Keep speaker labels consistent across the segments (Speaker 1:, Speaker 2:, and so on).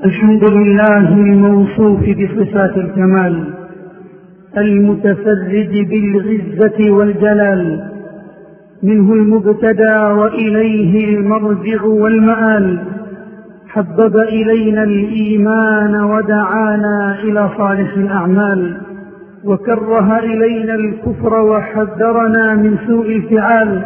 Speaker 1: الحمد لله الموصوف بصفات الكمال، المتفرد بالعزة والجلال، منه المبتدى وإليه المرجع والمآل. حبب إلينا الإيمان ودعانا إلى صالح الأعمال، وكره إلينا الكفر وحذرنا من سوء الفعال.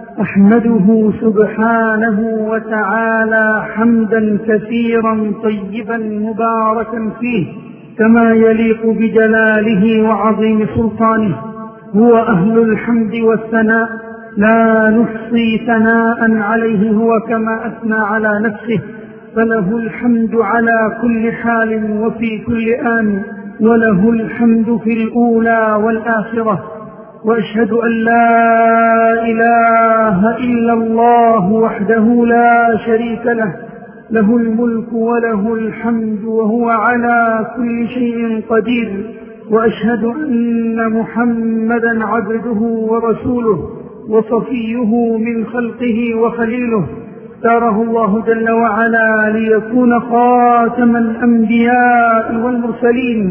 Speaker 1: أحمده سبحانه وتعالى حمدا كثيرا طيبا مباركا فيه كما يليق بجلاله وعظيم سلطانه. هو أهل الحمد والثناء، لا نحصي ثناء عليه هو كما أثنى على نفسه، فله الحمد على كل حال وفي كل آن، وله الحمد في الأولى والآخرة. وأشهد أن لا إله إلا الله وحده لا شريك له، له الملك وله الحمد وهو على كل شيء قدير. وأشهد أن محمدا عبده ورسوله وصفيه من خلقه وخليله، اختاره الله جل وعلا ليكون خاتم الأنبياء والمرسلين،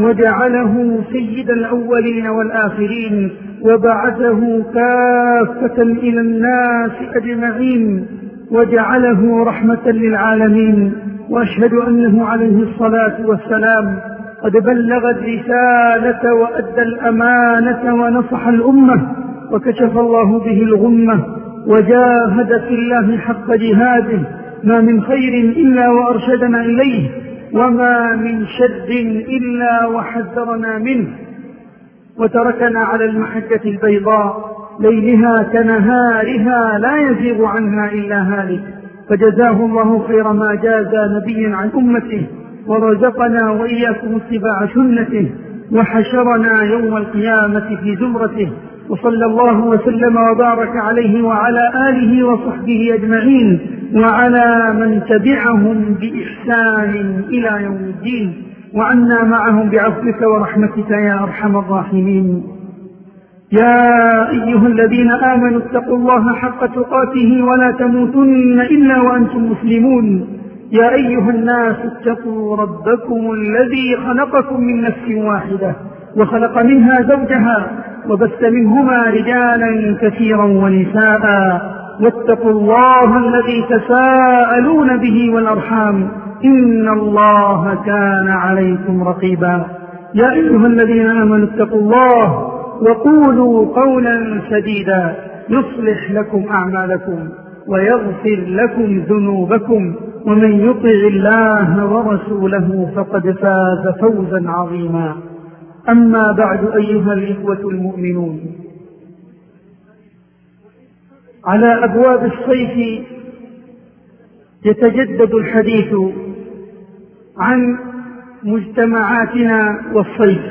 Speaker 1: وجعله سيد الأولين والآخرين، وبعثه كافة إلى الناس أجمعين، وجعله رحمة للعالمين. وأشهد أنه عليه الصلاة والسلام قد بلغ الرسالة وأدى الأمانة ونصح الأمة، وكشف الله به الغمة، وجاهد في الله حق جهاده. ما من خير إلا وأرشدنا إليه، وما من شر إلا وحذرنا منه، وتركنا على المحجة البيضاء ليلها كنهارها لا يزيغ عنها إلا هالك. فجزاه الله خير ما جازى نبي عن أمته، ورزقنا وإياكم اتباع سنته، وحشرنا يوم القيامة في زمرته. وصلى الله وسلم وبارك عليه وعلى آله وصحبه أجمعين، وعلى من تبعهم بإحسان إلى يوم الدين، وعنا معهم بعفوك ورحمتك يا أرحم الراحمين. يا أيها الذين آمنوا اتقوا الله حق تقاته ولا تموتن إلا وأنتم مسلمون. يا أيها الناس اتقوا ربكم الذي خلقكم من نفس واحدة، وخلق منها زوجها، وبث منهما رجالا كثيرا ونساء. واتقوا الله الذي تساءلون به والأرحام، إن الله كان عليكم رقيبا. يا أيها الذين آمنوا اتقوا الله وقولوا قولا سديدا يصلح لكم أعمالكم ويغفر لكم ذنوبكم، ومن يطع الله ورسوله فقد فاز فوزا عظيما. أما بعد، أيها الإخوة المؤمنون، على أبواب الصيف يتجدد الحديث عن مجتمعاتنا والصيف،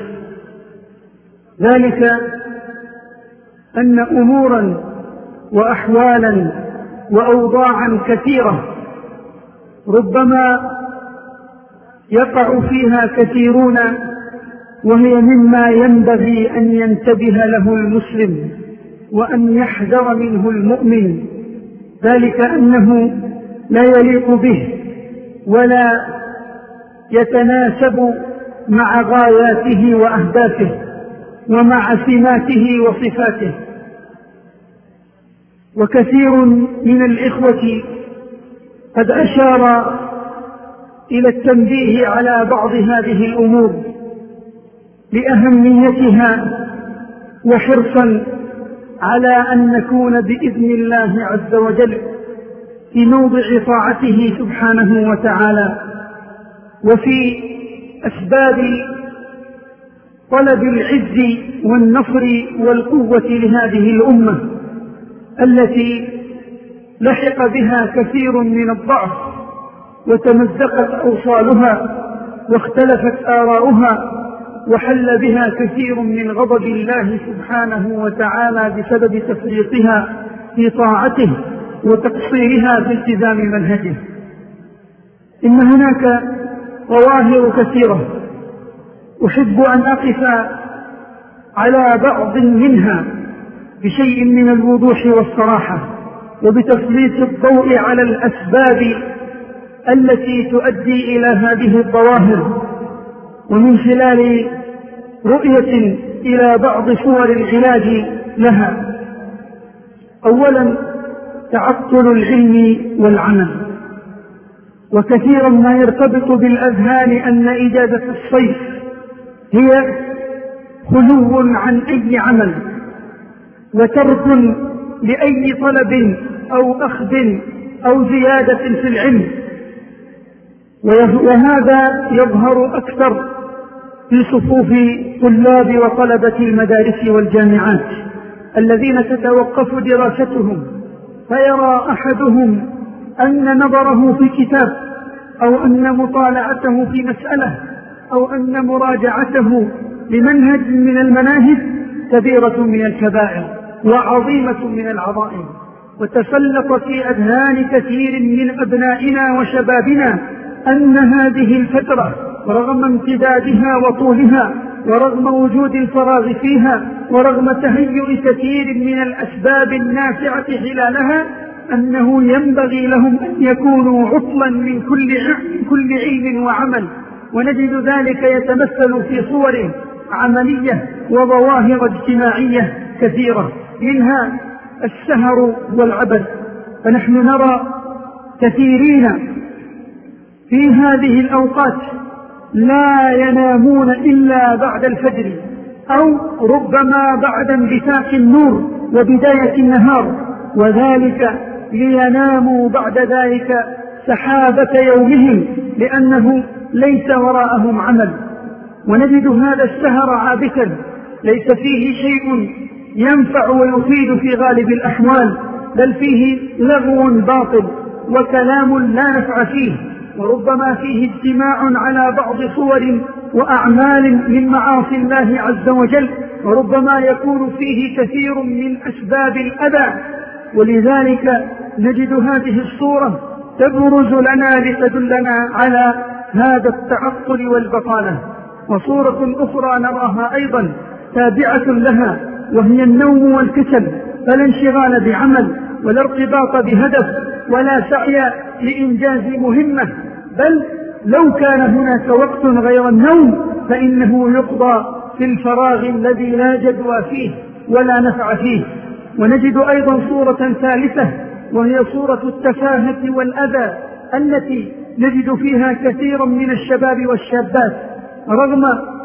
Speaker 1: ذلك أن أمورا وأحوالا وأوضاعا كثيرة ربما يقع فيها كثيرون، وهي مما ينبغي أن ينتبه له المسلم وأن يحذر منه المؤمن، ذلك أنه لا يليق به ولا يتناسب مع غاياته وأهدافه ومع سماته وصفاته. وكثير من الإخوة قد أشار إلى التنبيه على بعض هذه الأمور لأهميتها، وحرصا على أن نكون بإذن الله عز وجل في موضع طاعته سبحانه وتعالى، وفي أسباب طلب العز والنصر والقوة لهذه الأمة التي لحق بها كثير من الضعف، وتمزقت أوصالها واختلفت آراؤها، وحل بها كثير من غضب الله سبحانه وتعالى بسبب تفريطها في طاعته وتقصيرها في التزام منهجه. إن هناك ظواهر كثيرة أحب أن أقف على بعض منها بشيء من الوضوح والصراحة، وبتسليط الضوء على الأسباب التي تؤدي إلى هذه الظواهر، ومن خلال رؤية إلى بعض صور العلاج لها. أولا، تعطل العلم والعمل. وكثيرا ما يرتبط بالأذهان أن إجازة الصيف هي خلو عن أي عمل وترك لأي طلب أو أخذ أو زيادة في العلم، وهذا يظهر أكثر في صفوف طلاب وطلبة المدارس والجامعات الذين تتوقف دراستهم، فيرى أحدهم أن نظره في كتاب أو أن مطالعته في مسألة أو أن مراجعته لمنهج من المناهج كبيرة من الكبائر وعظيمة من العظائم، وتسلط في أذهان كثير من أبنائنا وشبابنا أن هذه الفترة رغم امتدادها وطولها ورغم وجود الفراغ فيها ورغم تهيؤ كثير من الأسباب النافعة خلالها أنه ينبغي لهم أن يكونوا عطلا من كل علم وعمل. ونجد ذلك يتمثل في صور عملية وظواهر اجتماعية كثيرة، منها السهر والعبث. فنحن نرى كثيرين في هذه الأوقات لا ينامون إلا بعد الفجر أو ربما بعد انبثاق النور وبداية النهار، وذلك ليناموا بعد ذلك سحابة يومهم لأنه ليس وراءهم عمل. ونجد هذا السهر عابثا ليس فيه شيء ينفع ويفيد في غالب الأحوال، بل فيه لغو باطل وكلام لا نفع فيه، وربما فيه اجتماع على بعض صور وأعمال من معاصي الله عز وجل، وربما يكون فيه كثير من أسباب الأذى. ولذلك نجد هذه الصورة تبرز لنا لتدلنا على هذا التعطل والبطالة. وصورة أخرى نراها أيضا تابعة لها، وهي النوم والكسل، فلا انشغال بعمل ولا ارتباط بهدف ولا سعي لإنجاز مهمة، بل لو كان هناك وقت غير النوم فإنه يقضى في الفراغ الذي لا جدوى فيه ولا نفع فيه. ونجد أيضا صورة ثالثة، وهي صورة التفاهة والأذى التي نجد فيها كثيرا من الشباب والشابات رغم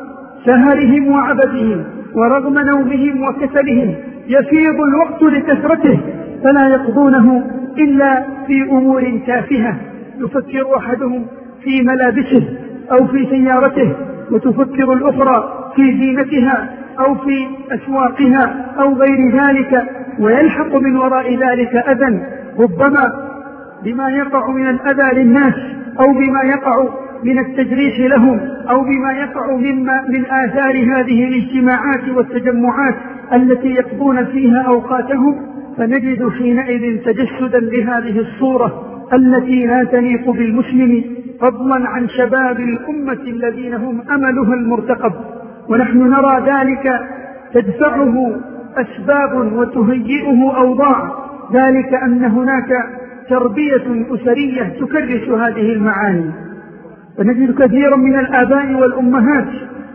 Speaker 1: سهرهم وعبثهم ورغم نومهم وكسلهم يفيض الوقت لكثرته فلا يقضونه إلا في أمور تافهة. يفكر أحدهم في ملابسه أو في سيارته، وتفكر الأخرى في زينتها أو في أسواقها أو غير ذلك، ويلحق من وراء ذلك أذى، ربما بما يقع من الأذى للناس أو بما يقع من التجريح لهم أو بما يقع من آثار هذه الاجتماعات والتجمعات التي يقضون فيها أوقاتهم. فنجد حينئذ تجسدا لهذه الصورة التي لا تليق بالمسلم، فضلا عن شباب الأمة الذين هم أملها المرتقب. ونحن نرى ذلك تدفعه أسباب وتهيئه أوضاع، ذلك أن هناك تربية أسرية تكرس هذه المعاني. فنجد كثيرا من الآباء والأمهات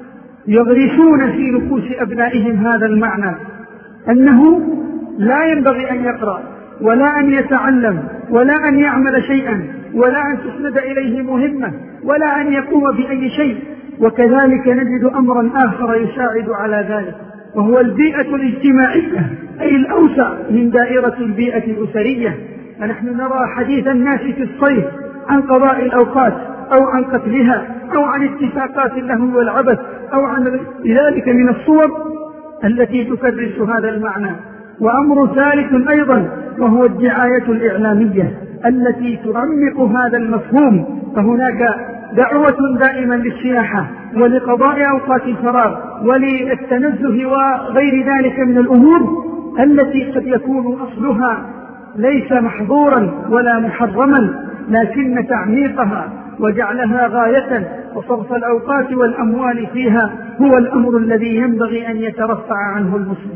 Speaker 1: يغرسون في نفوس أبنائهم هذا المعنى، أنه لا ينبغي أن يقرأ ولا أن يتعلم ولا أن يعمل شيئا ولا أن تسند إليه مهمة ولا أن يقوم بأي شيء. وكذلك نجد أمرا آخر يساعد على ذلك، وهو البيئة الاجتماعية، أي الأوسع من دائرة البيئة الأسرية. فنحن نرى حديث الناس في الصيف عن قضاء الأوقات أو عن قتلها أو عن اتفاقات اللهو والعبث أو عن ذلك من الصور التي تكرس هذا المعنى. وأمر ثالث أيضا، وهو الدعاية الإعلامية التي تعمق هذا المفهوم. فهناك دعوة دائما للسياحة ولقضاء أوقات الفراغ وللتنزه وغير ذلك من الأمور التي قد يكون أصلها ليس محظورا ولا محرما، لكن تعميقها وجعلها غاية وصرف الأوقات والأموال فيها هو الأمر الذي ينبغي أن يترفع عنه المسلم.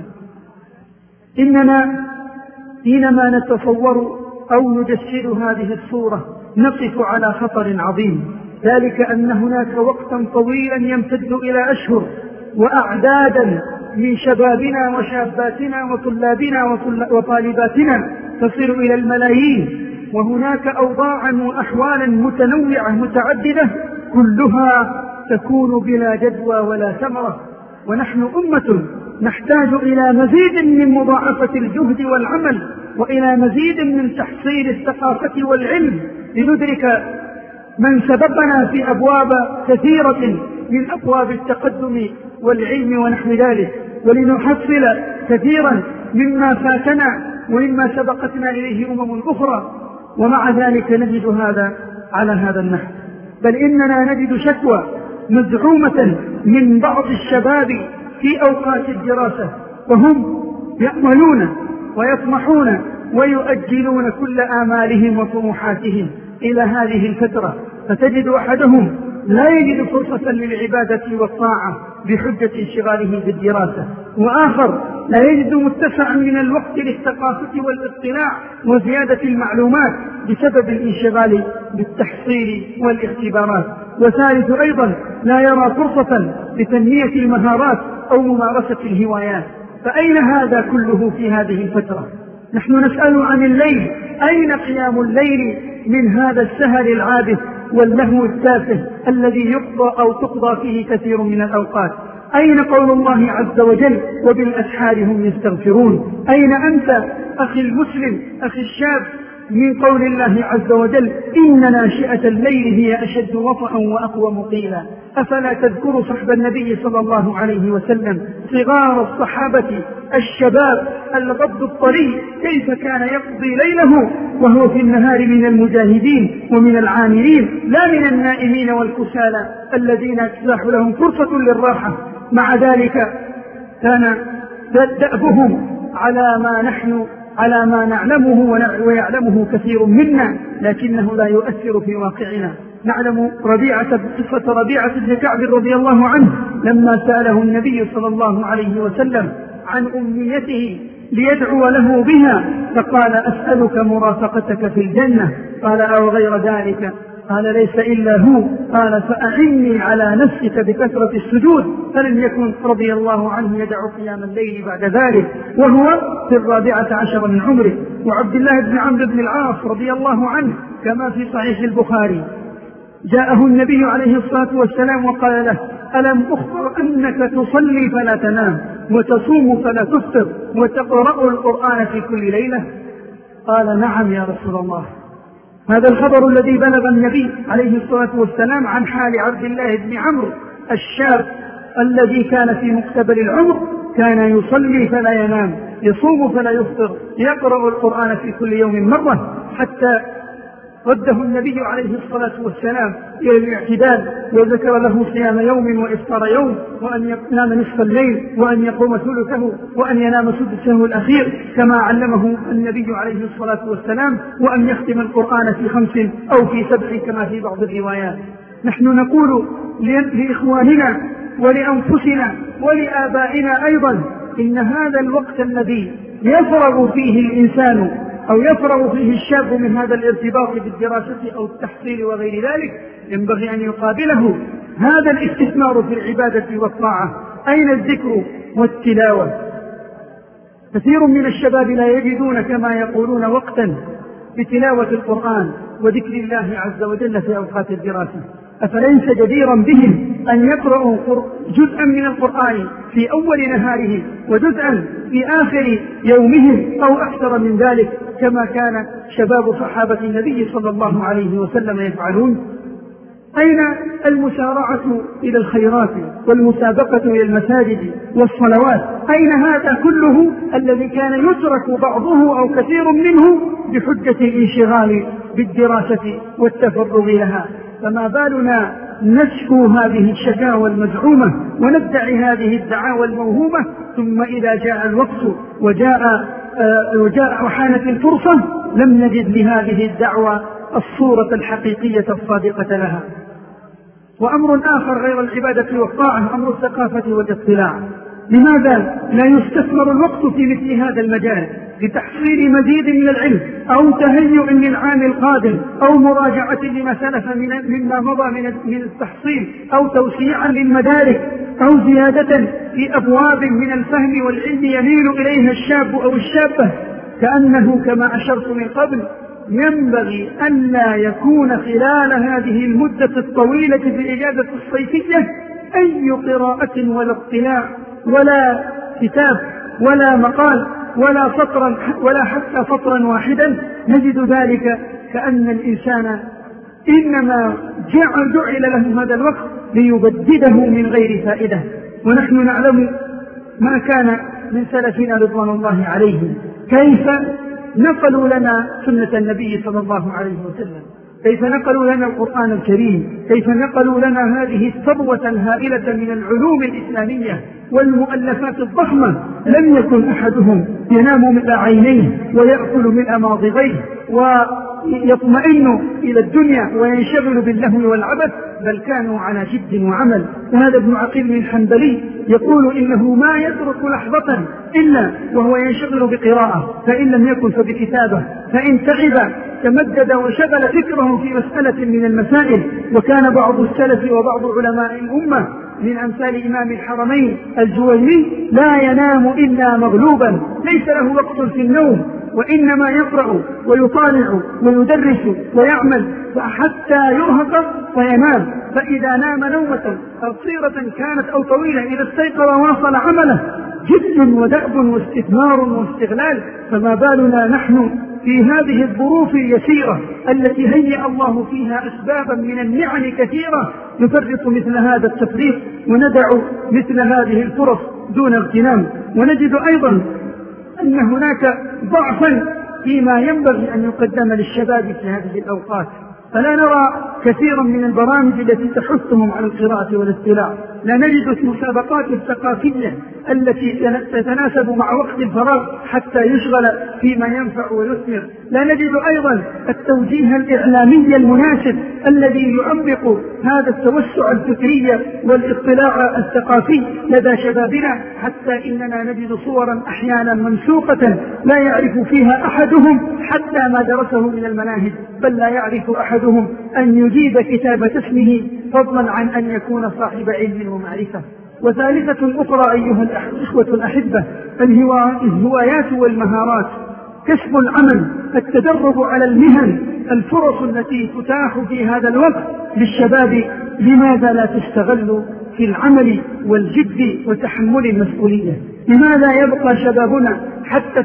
Speaker 1: إننا حينما نتصور أو نجسد هذه الصورة نقف على خطر عظيم، ذلك أن هناك وقتا طويلا يمتد إلى أشهر وأعدادا من شبابنا وشاباتنا وطلابنا وطالباتنا تصل إلى الملايين، وهناك أوضاعا وأحوالا متنوعة متعددة كلها تكون بلا جدوى ولا ثمرة. ونحن أمة نحتاج إلى مزيد من مضاعفة الجهد والعمل، وإلى مزيد من تحصيل الثقافة والعلم لندرك من سبقنا في أبواب كثيرة من أبواب التقدم والعلم ونحو ذلك، ولنحصل كثيرا مما فاتنا ومما سبقتنا إليه أمم أخرى. ومع ذلك نجد هذا على هذا النحو، بل إننا نجد شكوى مزعومة من بعض الشباب في أوقات الدراسة، وهم يأملون ويطمحون ويؤجلون كل آمالهم وطموحاتهم إلى هذه الفترة، فتجد أحدهم لا يجد فرصة للعبادة والطاعة بحجة انشغاله بالدراسة، وآخر لا يجد متسعا من الوقت للثقافة والاطلاع وزيادة المعلومات بسبب الانشغال بالتحصيل والاختبارات، وثالث أيضا لا يرى فرصة لتنمية المهارات أو ممارسة الهوايات. فأين هذا كله في هذه الفترة؟ نحن نسأل عن الليل، أين قيام الليل من هذا السهر العابث واللهو التافه الذي يقضى أو تقضى فيه كثير من الأوقات؟ أين قول الله عز وجل وبالأسحار هم يستغفرون؟ أين أنت أخي المسلم أخي الشاب من قول الله عز وجل إن ناشئة الليل هي أشد وطئا وأقوم قيلا؟ أفلا تذكر صحب النبي صلى الله عليه وسلم صغار الصحابة الشباب الغض الطري كيف كان يقضي ليله وهو في النهار من المجاهدين ومن العاملين لا من النائمين والكسالى الذين تتاح لهم فرصة للراحة. مع ذلك كان دأبهم على ما نعلمه ويعلمه كثير منا، لكنه لا يؤثر في واقعنا. نعلم قصة ربيعة بن كعب رضي الله عنه لما سأله النبي صلى الله عليه وسلم عن أمنيته ليدعو له بها، فقال أسألك مرافقتك في الجنة، قال أو غير ذلك؟ قال ليس إلا هو، قال فأعني على نفسك بكثرة السجود، فلم يكن رضي الله عنه يدع قيام الليل بعد ذلك وهو في 14 من عمره. وعبد الله بن عمرو بن العاص رضي الله عنه كما في صحيح البخاري جاءه النبي عليه الصلاة والسلام وقال له ألم أخبر أنك تصلي فلا تنام وتصوم فلا تفطر وتقرأ القرآن في كل ليلة؟ قال نعم يا رسول الله. هذا الخبر الذي بلغ النبي عليه الصلاة والسلام عن حال عبد الله بن عمرو الشاب الذي كان في مقتبل العمر، كان يصلي فلا ينام، يصوم فلا يفطر، يقرأ القرآن في كل يوم مرة، حتى رده النبي عليه الصلاة والسلام إلى الاعتدال، وذكر له صيام يوم وإفطار يوم، وأن ينام نصف الليل، وأن يقوم ثلثه، وأن ينام سدسه الأخير كما علمه النبي عليه الصلاة والسلام، وأن يختم القرآن في 5 أو في 7 كما في بعض الروايات. نحن نقول لإخواننا ولأنفسنا ولآبائنا أيضا إن هذا الوقت الذي يفرغ فيه الإنسان أو يفرغ فيه الشاب من هذا الارتباط بالدراسة أو التحصيل وغير ذلك ينبغي أن يقابله هذا الاستثمار في العبادة والطاعة. أين الذكر والتلاوة؟ كثير من الشباب لا يجدون كما يقولون وقتا بتلاوة القرآن وذكر الله عز وجل في أوقات الدراسة. أفليس جديرا بهم أن يقرأوا جزءا من القرآن في أول نهارهم وجزءا في آخر يومهم أو أكثر من ذلك كما كان شباب صحابة النبي صلى الله عليه وسلم يفعلون؟ أين المسارعة إلى الخيرات والمسابقة إلى المساجد والصلوات؟ أين هذا كله الذي كان يترك بعضه أو كثير منه بحجة الانشغال بالدراسة والتفرغ لها؟ فما بالنا نشكو هذه الشكاوى المزعومة وندعي هذه الدعاوى الموهومة، ثم إذا جاء الوقت وحانت الفرصة لم نجد لهذه الدعوى الصورة الحقيقية الصادقة لها. وأمر آخر غير العبادة والطاعة أمر الثقافة والاطلاع. لماذا لا يستثمر الوقت في مثل هذا المجال لتحصيل مزيد من العلم أو تهيئ للعام القادم أو مراجعة لما سلف مما مضى من التحصيل أو توسيعا للمدارك أو زيادة في أبواب من الفهم والعلم يميل إليها الشاب أو الشابة؟ كأنه كما أشرت من قبل ينبغي أن لا يكون خلال هذه المدة الطويلة في الإجازة الصيفية أي قراءة ولا اطلاع ولا كتاب ولا مقال ولا سطرا ولا حتى سطرا واحدا. نجد ذلك كأن الإنسان إنما جعل له هذا الوقت ليبدده من غير فائدة. ونحن نعلم ما كان من سلفنا رضوان الله عليهم كيف نقلوا لنا سنة النبي صلى الله عليه وسلم، كيف نقلوا لنا القرآن الكريم، كيف نقلوا لنا هذه الثروة الهائلة من العلوم الإسلامية والمؤلفات الضخمة. لم يكن أحدهم ينام ملء عينيه ويأكل ملء ماضغيه ويطمئن إلى الدنيا وينشغل باللهو والعبث، بل كانوا على جد وعمل. وهذا ابن عقيل الحنبلي يقول إنه ما يترك لحظة إلا وهو ينشغل بقراءة، فإن لم يكن فبكتابة، فإن تعب تمدد وشغل فكره في مسألة من المسائل. وكان بعض السلف وبعض علماء الأمة من أمثال إمام الحرمين الجويني لا ينام إلا مغلوبا، ليس له وقت في النوم، وإنما يقرأ ويطالع ويدرس ويعمل حتى يرهق وينام. فإذا نام نومة قصيرة كانت أو طويلة إذا استيقظ واصل عمله. جد ودأب واستثمار واستغلال. فما بالنا نحن في هذه الظروف اليسيرة التي هيأ الله فيها أسبابا من النعم كثيرة نفرط مثل هذا التفريط وندع مثل هذه الفرص دون اغتنام. ونجد أيضا أن هناك ضعفا فيما ينبغي أن يقدم للشباب في هذه الأوقات. فلا نرى كثيرا من البرامج التي تحثهم على القراءة والاطلاع، لا نجد المسابقات الثقافية التي تتناسب مع وقت الفراغ حتى يشغل فيما ينفع ويثمر، لا نجد أيضا التوجيه الإعلامي المناسب الذي يعمق هذا التوسع الفكري والاطلاع الثقافي لدى شبابنا، حتى إننا نجد صورا أحيانا منسوقة لا يعرف فيها أحدهم حتى ما درسه من المناهج، بل لا يعرف أحدهم أن يجيد كتابة اسمه فضلا عن أن يكون صاحب علم ومعرفة. وثالثة أخرى أيها الإخوة الأحبة الهوايات والمهارات، كسب العمل، التدرب على المهن، الفرص التي تتاح في هذا الوقت للشباب. لماذا لا تستغل في العمل والجد وتحمل المسؤولية؟ لماذا يبقى شبابنا حتى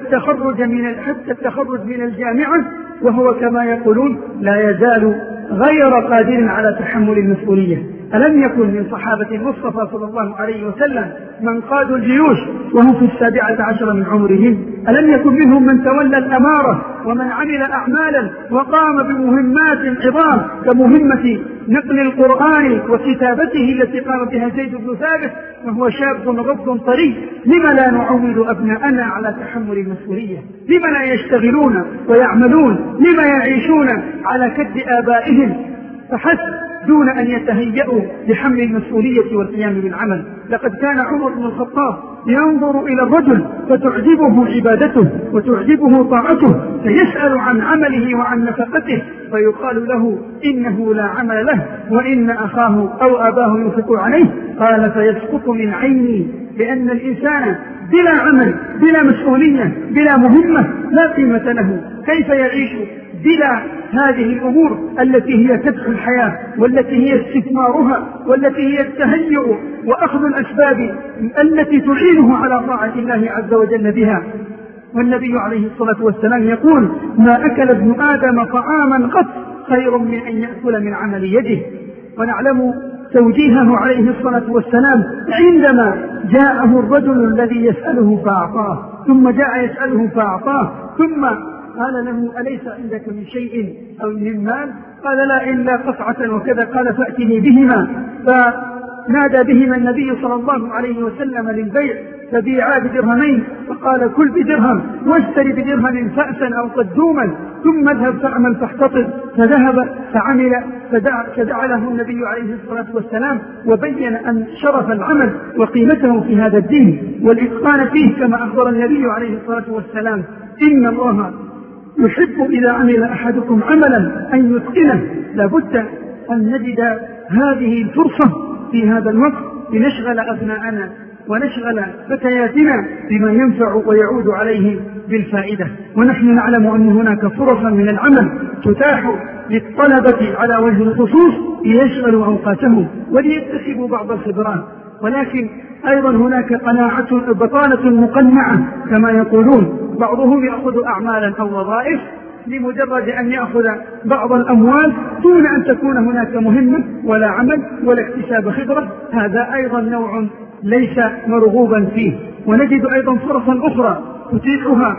Speaker 1: التخرج من الجامعة وهو كما يقولون لا يزال غير قادر على تحمل المسؤولية؟ ألم يكن من صحابة المصطفى صلى الله عليه وسلم من قادوا الجيوش وهم في 17 من عمرهم؟ ألم يكن منهم من تولى الأمارة ومن عمل أعمالا وقام بمهمات عظام كمهمة نقل القرآن وكتابته التي قام بها زيد بن ثابت وهو شاب غض طري؟ لما لا نعود أبناءنا على تحمل المسؤولية؟ لما لا يشتغلون ويعملون؟ لما يعيشون على كد آبائهم فحسب دون أن يتهيئوا لحمل المسؤولية والقيام بالعمل؟ لقد كان عمر بن الخطاب ينظر إلى الرجل فتعجبه عبادته وتعجبه طاعته، فيسأل عن عمله وعن نفقته فيقال له إنه لا عمل له وإن أخاه أو أباه ينفق عليه. قال فيسقط من عيني، لأن الإنسان بلا عمل بلا مسؤولية بلا مهمة لا قيمة له. كيف يعيش بلا هذه الأمور التي هي كدح الحياة والتي هي استثمارها والتي هي التهيؤ وأخذ الأسباب التي تعينه على طاعة الله عز وجل بها؟ والنبي عليه الصلاة والسلام يقول ما أكل ابن آدم طعاما قط خير من أن يأكل من عمل يده. ونعلم توجيهه عليه الصلاة والسلام عندما جاءه الرجل الذي يسأله فأعطاه، ثم جاء يسأله فأعطاه، ثم قال له أليس عندك من شيء أو من مال؟ قال لا إلا قطعة وكذا. قال فأتني بهما. نادى بهما النبي صلى الله عليه وسلم للبيع فبيعا بدرهمين، فقال كل بدرهم واشتري بدرهم فأسا أو قدوما ثم اذهب فاعمل فاحتطب. فذهب فعمل فدعا له النبي عليه الصلاة والسلام وبين أن شرف العمل وقيمته في هذا الدين والإتقان فيه، كما أخبر النبي عليه الصلاة والسلام إن الله يحب إذا عمل أحدكم عملا أن يتقنه. لابد أن نجد هذه الفرصة في هذا الوقت لنشغل أبناءنا ونشغل فتياتنا بما ينفع ويعود عليه بالفائدة. ونحن نعلم أن هناك فرصا من العمل تتاح للطلبة على وجه الخصوص ليشغلوا أوقاتهم وليكتسبوا بعض الخبرات، ولكن أيضا هناك بطالة مقنعة كما يقولون، بعضهم يأخذ أعمالا أو وظائف لمجرد أن يأخذ بعض الأموال دون أن تكون هناك مهمة ولا عمل ولا اكتساب خبرة. هذا أيضا نوع ليس مرغوبا فيه. ونجد أيضا فرصا أخرى تتيحها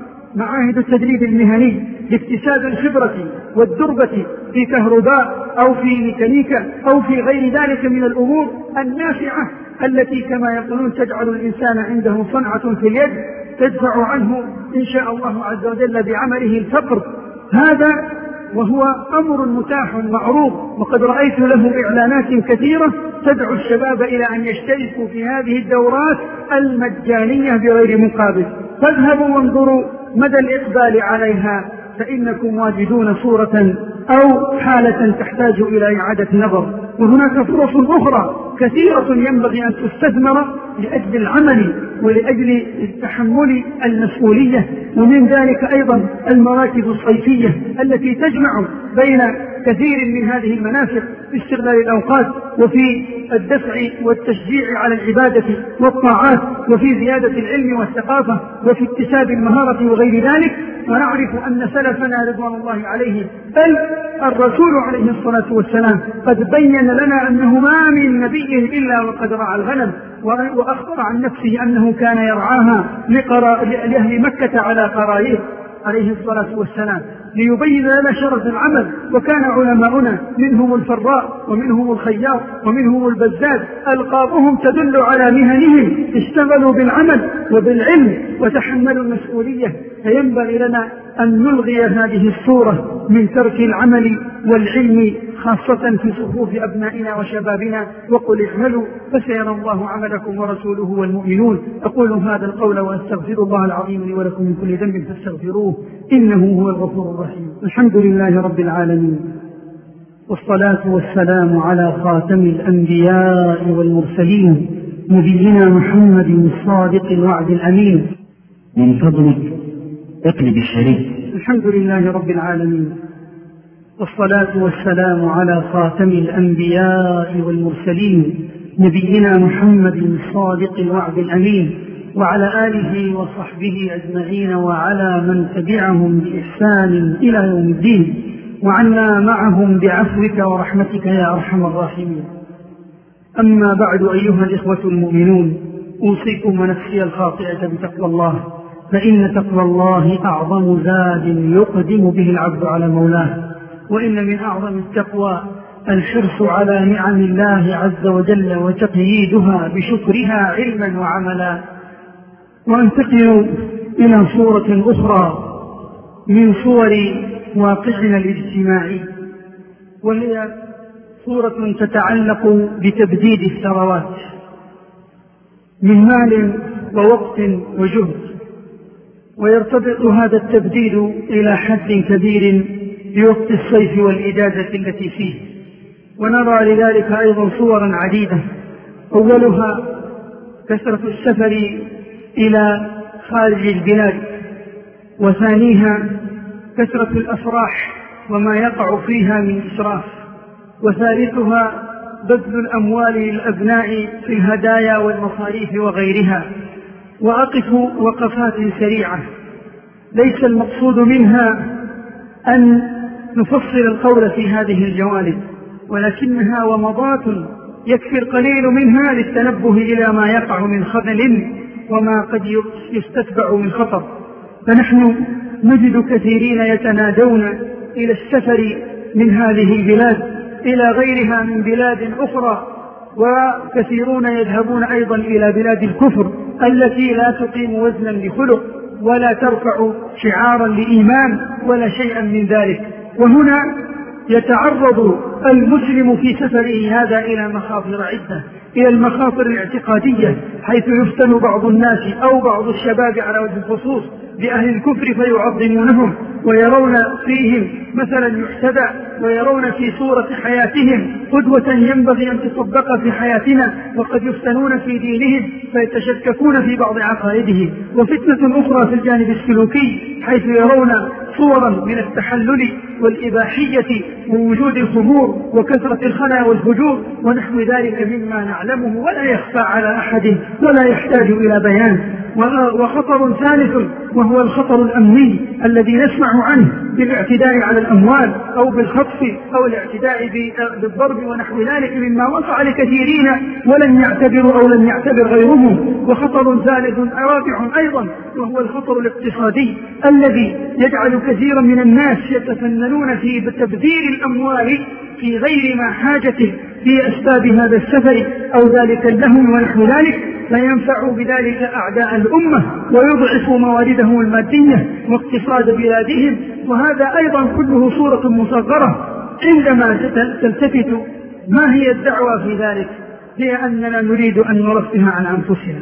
Speaker 1: معاهد التدريب المهني لاكتساب الخبرة والدربة في كهرباء أو في ميكانيكا أو في غير ذلك من الأمور النافعة التي كما يقولون تجعل الإنسان عنده صنعة في اليد تدفع عنه إن شاء الله عز وجل بعمله الفقر. هذا وهو أمر متاح معروض، وقد رأيت له إعلانات كثيرة تدعو الشباب إلى أن يشتركوا في هذه الدورات المجانية بغير مقابل. فاذهبوا وانظروا مدى الإقبال عليها فإنكم واجدون صورة أو حالة تحتاج إلى إعادة نظر. وهناك فرص أخرى كثيرة ينبغي أن تستثمر لأجل العمل ولأجل تحمل المسؤولية، ومن ذلك أيضا المراكز الصيفية التي تجمع بين كثير من هذه المنافع في استغلال الأوقات وفي الدفع والتشجيع على العبادة والطاعات وفي زيادة العلم والثقافة وفي اكتساب المهارة وغير ذلك. ونعرف أن سلفنا رضوان الله عليهم بل الرسول عليه الصلاة والسلام قد بين لنا أنه ما من نبي إلا وقد رعى الغنم، وأخبر عن نفسه أنه كان يرعاها لأهل مكة على قراير عليه الصلاة والسلام ليبين لنا شرف العمل. وكان علماؤنا منهم الفراء ومنهم الخياط ومنهم البزاز ألقابهم تدل على مهنهم، اشتغلوا بالعمل وبالعلم وتحملوا المسؤولية. فينبغي لنا أن نلغي هذه الصورة من ترك العمل والعلم خاصة في صفوف أبنائنا وشبابنا. وقل اعملوا فسيرى الله عملكم ورسوله والمؤمنون. أقول هذا القول وأستغفر الله العظيم لي ولكم من كل ذنب فاستغفروه إنه هو الغفور الرحيم. الحمد لله رب العالمين، والصلاة والسلام على خاتم الأنبياء والمرسلين نبينا محمد الصادق الوعد الأمين.
Speaker 2: من فضلك اقلب الشريف.
Speaker 1: الحمد لله رب العالمين، والصلاة والسلام على خاتم الأنبياء والمرسلين نبينا محمد الصادق الوعد الأمين وعلى آله وصحبه أجمعين وعلى من تبعهم بإحسان إلى يوم الدين، وعنا معهم بعفوك ورحمتك يا أرحم الراحمين. أما بعد أيها الإخوة المؤمنون، أوصيكم ونفسي الخاطئة بتقوى الله، فإن تقوى الله أعظم زاد يقدم به العبد على مولاه. وإن من أعظم التقوى الحرص على نعم الله عز وجل وتقييدها بشكرها علما وعملا. وانتقل إلى صورة أخرى من صور واقعنا الاجتماعي، وهي صورة تتعلق بتبديد الثروات من مال ووقت وجهد. ويرتبط هذا التبديد إلى حد كبير بوقت الصيف والإجازة التي فيه. ونرى لذلك أيضا صورا عديدة، أولها كثرة السفر إلى خارج البلاد، وثانيها كثرة الأفراح وما يقع فيها من إسراف، وثالثها بذل الأموال للأبناء في الهدايا والمصاريف وغيرها. وأقف وقفات سريعة ليس المقصود منها أن نفصل القول في هذه الجوانب، ولكنها ومضات يكفي القليل منها للتنبه إلى ما يقع من خلل وما قد يستتبع من خطر. فنحن نجد كثيرين يتنادون إلى السفر من هذه البلاد إلى غيرها من بلاد أخرى وكثيرون يذهبون أيضا إلى بلاد الكفر التي لا تقيم وزنا لخلق ولا ترفع شعارا لإيمان ولا شيئا من ذلك. وهنا يتعرض المسلم في سفره هذا إلى مخاطر عدة، إلى المخاطر الاعتقادية، حيث يفتن بعض الناس أو بعض الشباب على وجه الخصوص بأهل الكفر فيعظمونهم ويرون فيهم مثلا يحتذى، ويرون في صورة حياتهم قدوة ينبغي أن تطبق في حياتنا، وقد يفتنون في دينهم فيتشككون في بعض عقائدهم. وفتنة أخرى في الجانب السلوكي، حيث يرون صورا من التحلل والإباحية ووجود الخمور وكثرة الخنا والفجور ونحو ذلك مما نعلمه ولا يخفى على أحد ولا يحتاج إلى بيان. وخطر ثالث وهو الخطر الأمني الذي نسمع عنه بالاعتداء على الأموال أو بالخطف أو الاعتداء بالضرب ونحو ذلك مما وقع لكثيرين ولن يعتبروا أو لن يعتبر غيرهم. وخطر ثالث رابع أيضا وهو الخطر الاقتصادي الذي يجعل كثيرا من الناس يتفننون في تبذير الأموال في غير ما حاجته في أسباب هذا السفر أو ذلك اللهو ونحو ذلك، فينفع بذلك أعداء الأمة ويضعف مواردهم المادية واقتصاد بلادهم. وهذا أيضا كله صورة مصغرة عندما تلتفت ما هي الدعوة في ذلك، هي أننا نريد أن نرفه عن أنفسنا،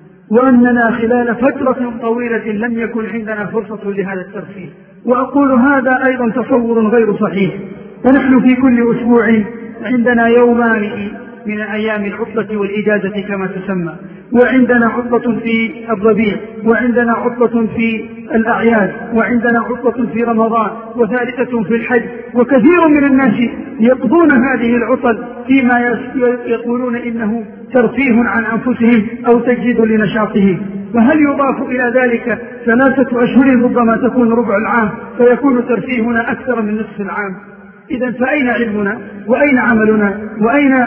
Speaker 1: وأننا خلال فترة طويلة لم يكن عندنا فرصة لهذا الترفيه. وأقول هذا أيضا تصور غير صحيح. ونحن في كل أسبوع عندنا يومان من أيام العطلة والإجازة كما تسمى، وعندنا عطلة في الربيع، وعندنا عطلة في الأعياد، وعندنا عطلة في رمضان، وثالثة في الحج. وكثير من الناس يقضون هذه العطل فيما يقولون إنه ترفيه عن أنفسهم أو تجديد لنشاطهم. وهل يضاف إلى ذلك 3 أشهر ربما تكون ربع العام فيكون ترفيهنا أكثر من نصف العام؟ إذن فأين علمنا وأين عملنا وأين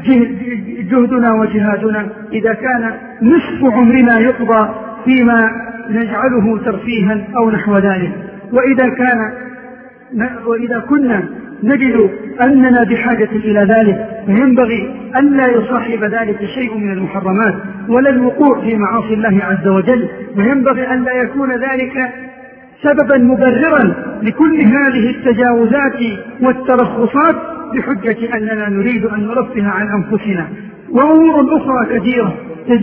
Speaker 1: جهدنا وجهادنا إذا كان نصف عمرنا يقضى فيما نجعله ترفيها أو نحو ذلك؟ وإذا كنا نجد أننا بحاجة إلى ذلك فينبغي أن لا يصاحب ذلك شيء من المحرمات ولا الوقوع في معاصي الله عز وجل، وينبغي أن لا يكون ذلك سببا مبررا لكل هذه التجاوزات والترخصات بحجة أننا نريد أن نرفه عن أنفسنا. وأمور أخرى كثيرة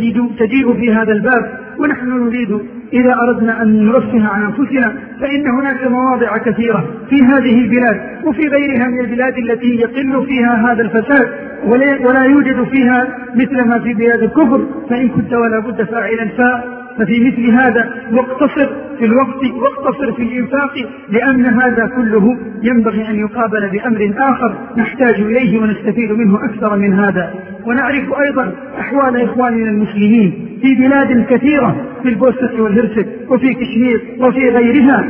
Speaker 1: تجيء في هذا الباب، ونحن نريد إذا أردنا أن نرفه عن أنفسنا فإن هناك مواضع كثيرة في هذه البلاد وفي غيرها من البلاد التي يقل فيها هذا الفساد ولا يوجد فيها مثل ما في بلاد الكفر. فإن كنت ولا بد فاعلا ففي مثل هذا واقتصر في الوقت واقتصر في الإنفاق، لأن هذا كله ينبغي أن يقابل بأمر آخر نحتاج إليه ونستفيد منه أكثر من هذا. ونعرف أيضا أحوال إخواننا المسلمين في بلاد كثيرة في البوسنة والهرسك وفي كشمير وفي غيرها.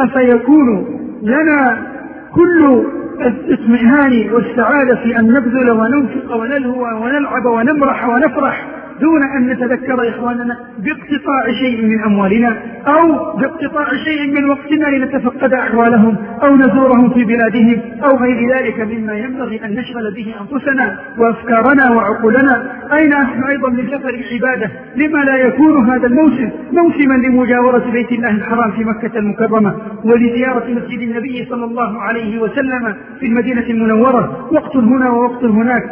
Speaker 1: أفيكون لنا كل الاطمئنان والسعادة في أن نبذل وننفق ونلهو ونلعب ونمرح ونفرح دون أن نتذكر إخواننا باقتطاع شيء من أموالنا أو باقتطاع شيء من وقتنا لنتفقد أحوالهم أو نزورهم في بلادهم أو غير ذلك مما ينبغي أن نشغل به أنفسنا وأفكارنا وعقولنا؟ أين نحن أيضا من سفر العبادة؟ لما لا يكون هذا الموسم موسما لمجاورة بيت الله الحرام في مكة المكرمة ولزيارة مسجد النبي صلى الله عليه وسلم في المدينة المنورة؟ وقت هنا ووقت هناك.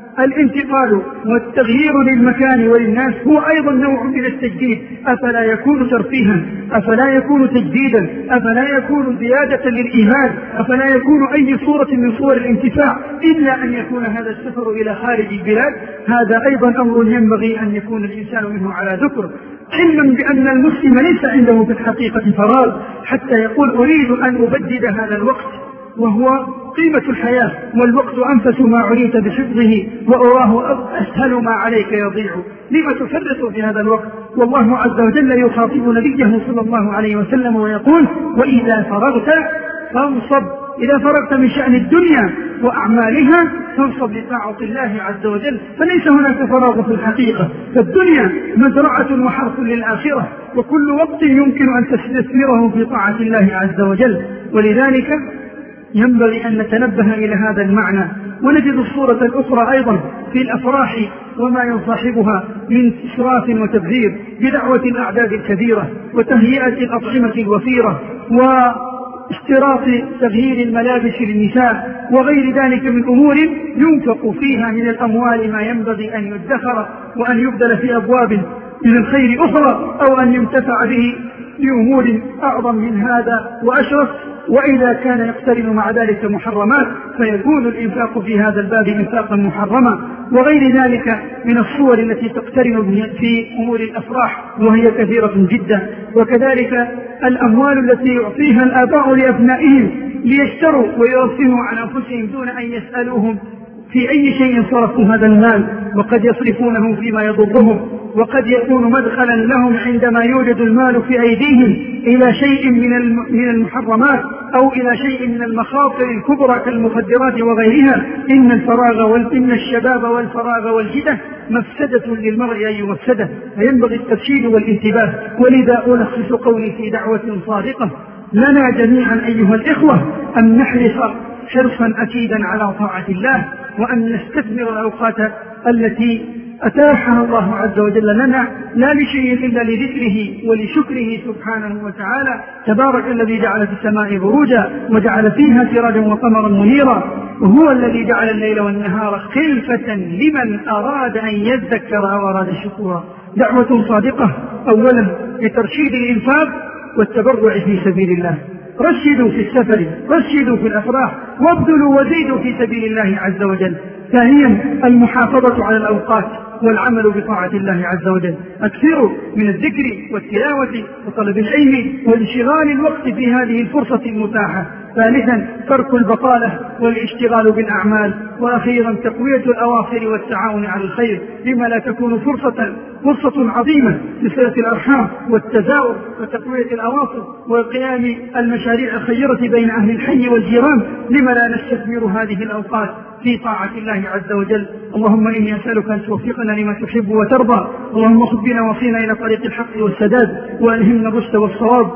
Speaker 1: الانتقال والتغيير للمكان وللناس هو أيضا نوع من التجديد. أفلا يكون ترفيها؟ أفلا يكون تجديدا؟ أفلا يكون زيادة للإيمان؟ أفلا يكون أي صورة من صور الانتفاع إلا أن يكون هذا السفر إلى خارج البلاد؟ هذا أيضا أمر ينبغي أن يكون الإنسان منه على ذكر، علما بأن المسلم ليس عنده في الحقيقة فراغ حتى يقول أريد أن أبدد هذا الوقت، وهو قيمة الحياة، والوقت أنفس ما عريت بحفظه وأراه أسهل ما عليك يضيع. لما تفرط في هذا الوقت؟ والله عز وجل يخاطب نبيه صلى الله عليه وسلم ويقول وإذا فرغت فانصب. إذا فرغت من شأن الدنيا وأعمالها فانصب لطاعة الله عز وجل. فليس هناك فراغ في الحقيقة، فالدنيا مزرعة وحرث للآخرة، وكل وقت يمكن أن تستثمره في طاعة الله عز وجل. ولذلك ينبغي أن نتنبه إلى هذا المعنى. ونجد الصورة الأخرى أيضا في الأفراح وما يصاحبها من إسراف وتبذير بدعوة الأعداد الكبيرة وتهيئة الأطعمة الوفيرة واشتراط تغيير الملابس للنساء وغير ذلك من أمور ينفق فيها من الأموال ما ينبغي أن يدخر وأن يبذل في أبواب من الخير أخرى أو أن ينتفع به لأمور أعظم من هذا وأشرف. وإذا كان يقترن مع ذلك محرمات فيكون الإنفاق في هذا الباب إنفاقا محرما وغير ذلك من الصور التي تقترن في أمور الأفراح وهي كثيرة جدا. وكذلك الأموال التي يعطيها الآباء لأبنائهم ليشتروا ويرفهوا عن أنفسهم دون أن يسألوهم في أي شيء صرفوا هذا المال، وقد يصرفونه فيما يضرهم وقد يكون مدخلا لهم عندما يوجد المال في أيديهم إلى شيء من المحرمات أو إلى شيء من المخاطر الكبرى كالمخدرات وغيرها. إن الشباب والفراغ والجدة مفسدة للمرء أي مفسدة، فينبغي الترشيد والانتباه. ولذا ألخص قولي في دعوة صادقة لنا جميعا أيها الإخوة أن نحرص حرصا أكيدا على طاعة الله وأن نستثمر الأوقات التي أتاحها الله عز وجل لنا لا لشيء إلا لذكره ولشكره سبحانه وتعالى. تبارك الذي جعل في السماء بروجا وجعل فيها سراجا وقمرا منيرا وهو الذي جعل الليل والنهار خلفة لمن أراد أن يذكر أو أراد شكورا. دعوة صادقة أولا لترشيد الإنفاق والتبرع في سبيل الله. رشدوا في السفر، رشدوا في الأفراح، وابذلوا وزيدوا في سبيل الله عز وجل. ثانيا المحافظة على الأوقات والعمل بطاعة الله عز وجل. أكثروا من الذكر والتلاوة وطلب العلم وانشغال الوقت في هذه الفرصة المتاحة. ثالثا ترك البطالة والاشتغال بالأعمال. وأخيرا تقوية الأواصر والتعاون على الخير لما لا تكون فرصة عظيمة لصلة الأرحام والتزاور وتقوية الأواصر وقيام المشاريع الخيرة بين أهل الحي والجيران. لما لا نستثمر هذه الأوقات في طاعة الله عز وجل. اللهم إني أسألك أن توفقنا لما تحب وترضى. اللهم خذ بنا وصينا إلى طريق الحق والسداد وألهمنا الرشد والصواب.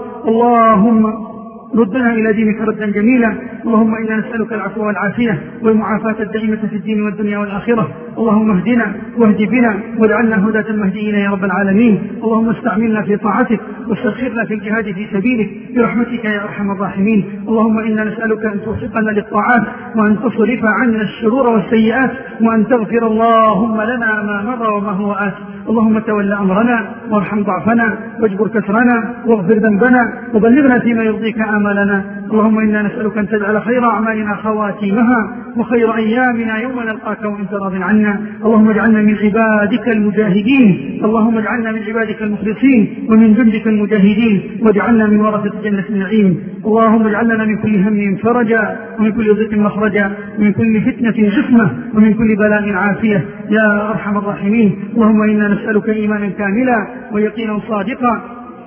Speaker 1: اللهم ردنا إلى دينك ردا جميلا. اللهم إنا نسألك العفو والعافية والمعافاة الدائمة في الدين والدنيا والآخرة. اللهم اهدنا واهد بنا واجعلنا هداة المهديين يا رب العالمين. اللهم استعملنا في طاعتك واستغفرنا في الجهاد في سبيلك برحمتك يا أرحم الراحمين. اللهم إنا نسألك أن توفقنا للطاعات وأن تصرف عنا الشرور والسيئات وأن تغفر اللهم لنا ما مضى وما هو آت. اللهم تول أمرنا وارحم ضعفنا واجبر كسرنا واغفر ذنبنا وبلغنا فيما يرضيك آمالنا. اللهم إنا نسألك أن تجعل خير أعمالنا خواتيمها وخير أيامنا يوم نلقاك وأنت راض عنا. اللهم اجعلنا من عبادك المجاهدين. اللهم اجعلنا من عبادك المخلصين ومن جندك المجاهدين واجعلنا من ورثة جنة النعيم. اللهم اجعلنا من كل هم فرجا ومن كل ضيق مخرجا ومن كل فتنة جسمة ومن كل بلاء عافية يا أرحم الراحمين. اللهم إنا نسألك إيمانا كاملا ويقينا صادقا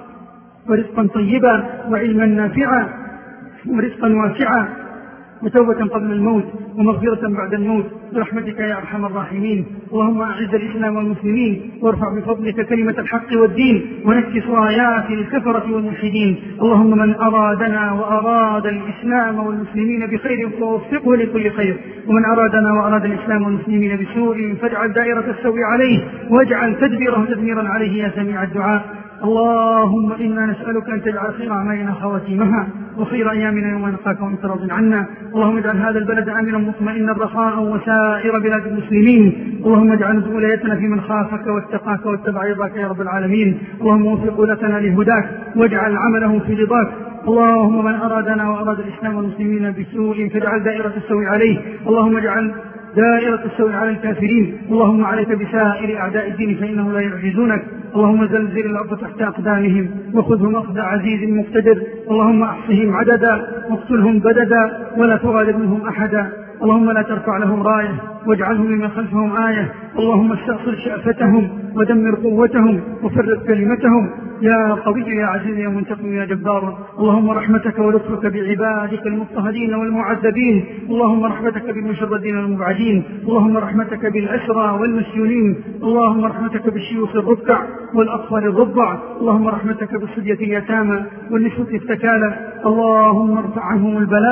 Speaker 1: ورزقا طيبا وعلما نافعا ورزقا واسعا وتوبة قبل الموت ومغفرة بعد الموت برحمتك يا أرحم الراحمين. اللهم أعز الإسلام والمسلمين وارفع بفضلك كلمة الحق والدين ونكس رايات الكفرة والملحدين. اللهم من أرادنا وأراد الإسلام والمسلمين بخير فوفقه لكل خير، ومن أرادنا وأراد الإسلام والمسلمين بسوء فاجعل دائرة السوء عليه واجعل تدبيره تدميرا عليه يا سميع الدعاء. اللهم إنا نسألك أن تجعل خير أعمالنا خواتيمها وخير أيامنا يوم نلقاك وأنت راض عنا. اللهم اجعل هذا البلد آمنا مطمئنا رخاء وسائر بلاد المسلمين. اللهم اجعل ولايتنا في من خافك واتقاك واتبع رضاك يا رب العالمين. اللهم وفق ولتنا لهداك واجعل عمله في رضاك. اللهم من أرادنا وأراد الإسلام والمسلمين بسوء فاجعل دائرة السوء عليه. اللهم اجعل دائرة السوء على الكافرين. اللهم عليك بسائر أعداء الدين فإنه لا يعجزونك. اللهم زلزل الأرض تحت أقدامهم وخذهم أخذ عزيز مقتدر. اللهم أحصهم عددا واقتلهم بددا ولا تغادر منهم أحدا. اللهم لا ترفع لهم راية واجعلهم ممن خلفهم آية. اللهم استأصل شأفتهم ودمر قوتهم وفرق كلمتهم يا قوي يا عزيز يا منتقم يا جبار. اللهم رحمتك ولطفك بعبادك المضطهدين والمعذبين. اللهم رحمتك بالمشردين والمبعدين. اللهم رحمتك بالأسرى والمسجونين. اللهم رحمتك بالشيوخ الركع والأطفال الرضع. اللهم رحمتك بالصبية اليتامى والنسوة التكالى. اللهم ارفع عنهم البلاء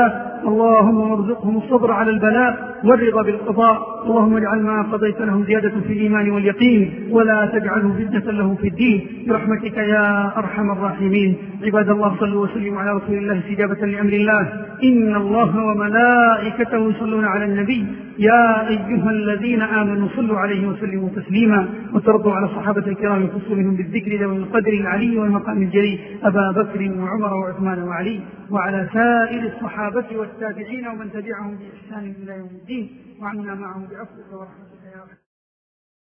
Speaker 1: اللهم ارزقهم الصبر على البلاء والرضا بالقضاء. اللهم اجعل ما قضيت لهم زيادة في الإيمان واليقين ولا تجعله فتنة لهم في الدين برحمتك يا أرحم الراحمين. عباد الله صلوا وسلموا على رسول الله استجابة لأمر الله. إن الله وملائكته يصلون على النبي يا أيها الذين آمنوا صلوا عليه وسلموا تسليما. وترضوا على الصحابة الكرام يخص منهم بالذكر ذوي القدر العلي والمقام الجليل أبا بكر وعمر وعثمان وعلي وعلى سائر الصحابة والتابعين ومن تبعهم بإحسان إلى يوم الدين وعنا معهم بعفوك ورحمتك.